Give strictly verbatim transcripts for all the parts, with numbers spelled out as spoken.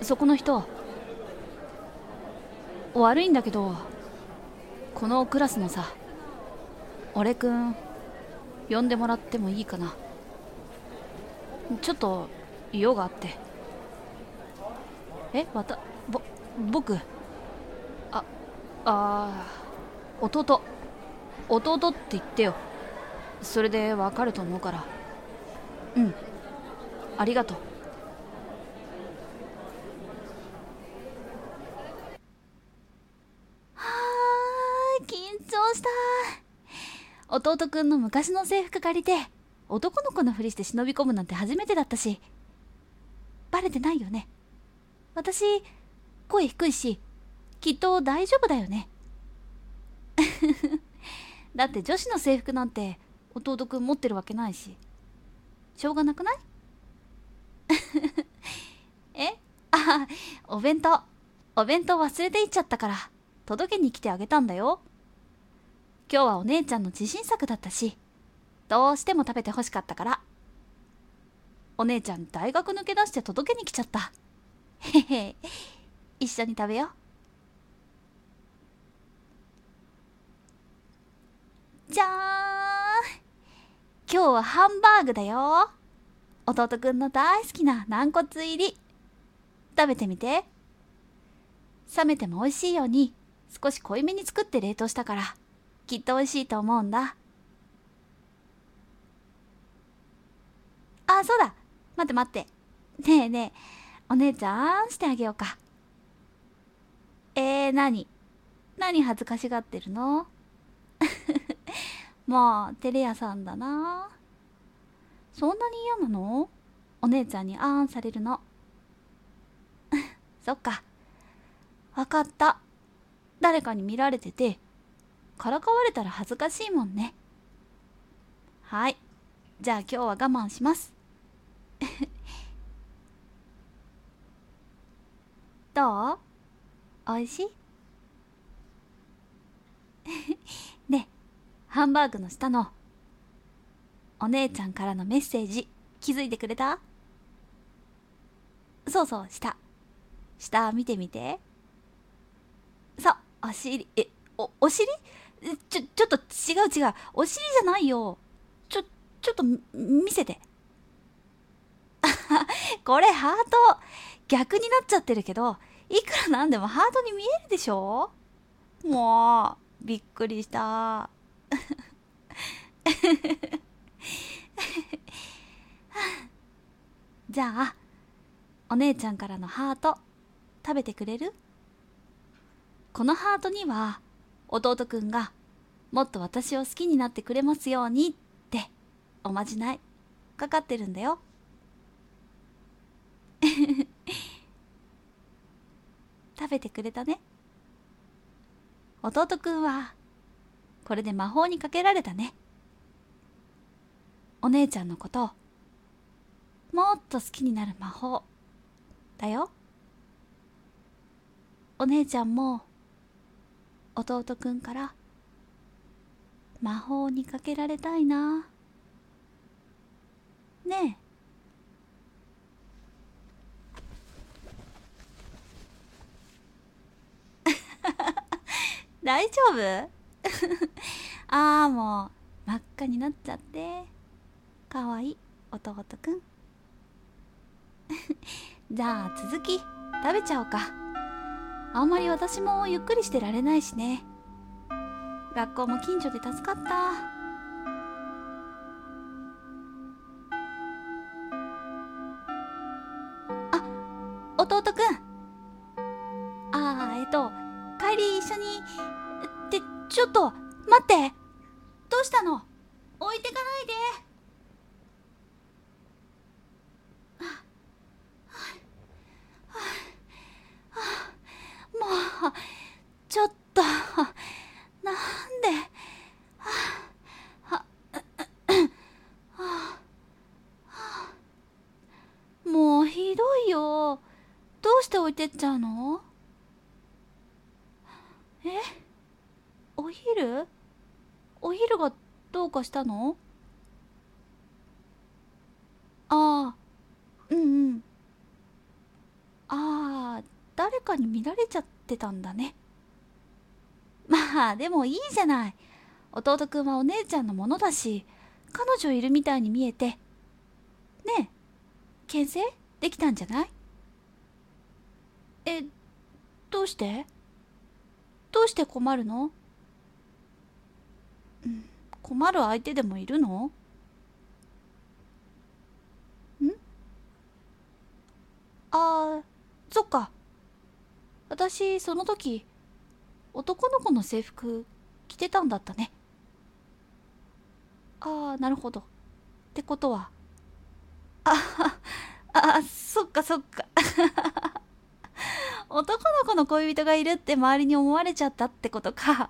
そこの人、悪いんだけど、このクラスのさ、俺くん呼んでもらってもいいかな。ちょっと用があって。え、わた、ぼ、僕、あ、あー、弟、弟って言ってよ。それでわかると思うから。うん、ありがとう。はー、緊張した。弟くんの昔の制服借りて、男の子のふりして忍び込むなんて初めてだったし、バレてないよね。私、声低いし、きっと大丈夫だよね。だって女子の制服なんて弟くん持ってるわけないし、しょうがなくない？えあ、お弁当。お弁当忘れていっちゃったから、届けに来てあげたんだよ。今日はお姉ちゃんの自信作だったし、どうしても食べてほしかったから。お姉ちゃん大学抜け出して届けに来ちゃった。へへ、一緒に食べよう。じゃーん。今日はハンバーグだよ。弟くんの大好きな軟骨入り。食べてみて。冷めても美味しいように少し濃いめに作って冷凍したから、きっと美味しいと思うんだ。あ、そうだ。待って待って。ねえねえ、お姉ちゃんしてあげようか。えー、何何恥ずかしがってるの？もう照れ屋さんだな。そんなに嫌なの？お姉ちゃんにあーんされるの。そっか、わかった。誰かに見られててからかわれたら恥ずかしいもんね。はい、じゃあ今日は我慢します。どう？おいしい？ねえ、ハンバーグの下のお姉ちゃんからのメッセージ気づいてくれた？そうそう、下下見てみて。そう、お尻。え、おお尻？えちょちょっと違う違う、お尻じゃないよ。ちょちょっと見せて。これハート逆になっちゃってるけど、いくらなんでもハートに見えるでしょ。もうびっくりした。じゃあお姉ちゃんからのハート食べてくれる？このハートには弟くんがもっと私を好きになってくれますようにっておまじないかかってるんだよ。食べてくれたね。弟くんはこれで魔法にかけられたね。お姉ちゃんのことをもっと好きになる魔法だよ。お姉ちゃんも弟くんから魔法にかけられたいな。ねえ。大丈夫？ああ、もう真っ赤になっちゃって。かわいい弟くん。じゃあ続き食べちゃおうか。あんまり私もゆっくりしてられないしね。学校も近所で助かった。あ、弟くん。あー、えっと帰り一緒に。ってちょっと待って。どうしたの？置いてかないで。もうちょっとなんで。もうひどいよ。どうして置いてっちゃうの？え、お昼？お昼がどうかしたの？ああ、うんうん。 ああ、誰かに見られちゃってたんだね。まあでもいいじゃない。弟くんはお姉ちゃんのものだし、彼女いるみたいに見えて。ねえ、牽制できたんじゃない？え、どうして？どうして困るの？うん、困る相手でもいるの？んあー、そっか。私、その時、男の子の制服着てたんだったね。ああ、なるほど。ってことは。ああ、そっかそっか。男の子の恋人がいるって周りに思われちゃったってことか。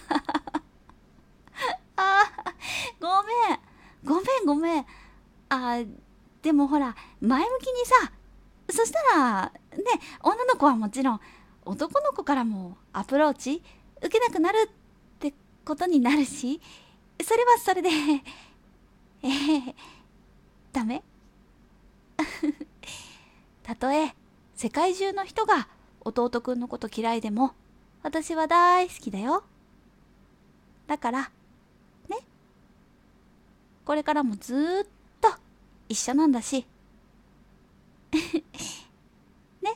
ああ、ごめん。ごめんごめん。あ、でもほら、前向きにさ、そしたら、ね、女の子はもちろん、男の子からもアプローチ受けなくなるってことになるし、それはそれで、ええ、ダメ？たとえ、世界中の人が弟くんのこと嫌いでも、私は大好きだよ。だから、ね、これからもずーっと一緒なんだし。ね、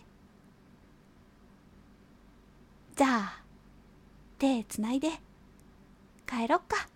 じゃあ、手つないで帰ろっか。